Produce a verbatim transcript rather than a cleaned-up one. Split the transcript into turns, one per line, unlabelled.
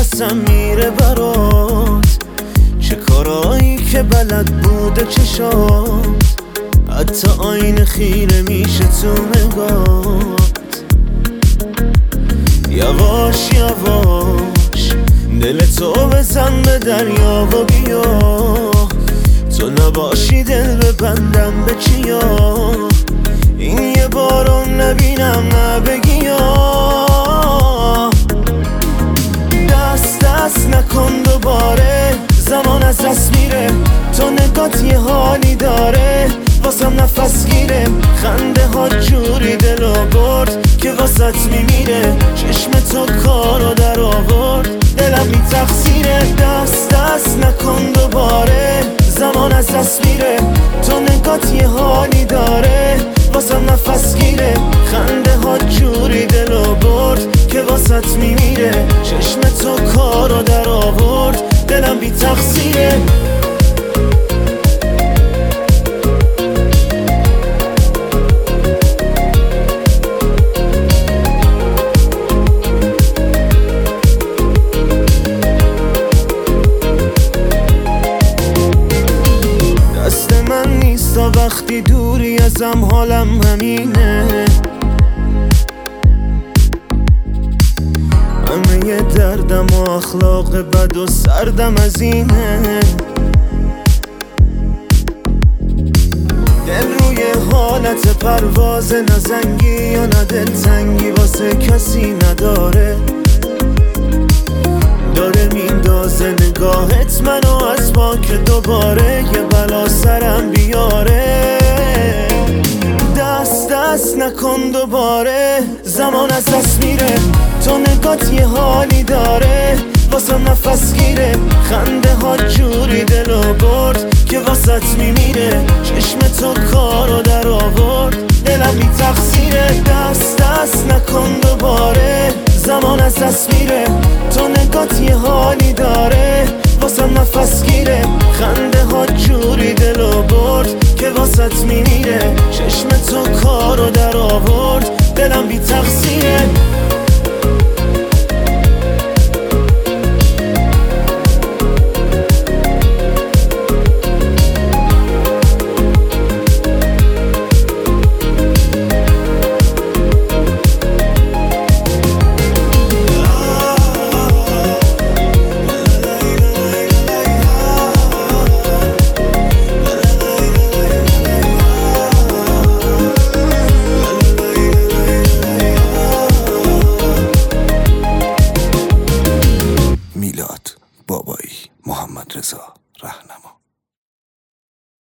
نفسم میره برات، چه کارایی که بلد بوده چشات، حتی آینه خیره میشه تو نگات. یواش یواش دل تو بزن به دریا و بیا، تو نباشی دل ببندم به چیا، این یه بارو نبینم نبگیا. دست دست نکن دوباره، زمان از دست میره، تو نگات یه حالی داره، واسم نفس گیره، خنده ها جوری دلو برد که واسط میمیره، چشم تو کارو در آورد، دلم بی تقصیره. دست دست نکن دوباره، زمان از دست میره، تو نگات یه حالی داره، واسم نفس گیره، خنده ها جوری دلو برد که واسط میمیره، چشم تو کارو در آورد، دلم بی تقصیره. وقتی دوری ازم حالم همینه، همه یه دردم و اخلاق بد و سردم از اینه، دل روی حالت پرواز، نزنگی یا نه دلتنگی واسه کسی نداره، داره میندازه نگاهت منو از پا که دوباره یه بلا سرم بیاره. دست دست نکن دوباره، زمان از دست میره، تو نگات یه حالی داره، واسم نفس گیره، خنده ها جوری دلو برد که واسط میمیره، چشم تو کارو در آورد، دلم بی تقصیره. دست دست نکن دوباره، زمان از دست میره، تو نگات یه حالی داره، واسم نفس گیره، خنده ها جوری دلو برد که واسط میمیره، چشم تو کارو در آورد، دلم بی تقصیره.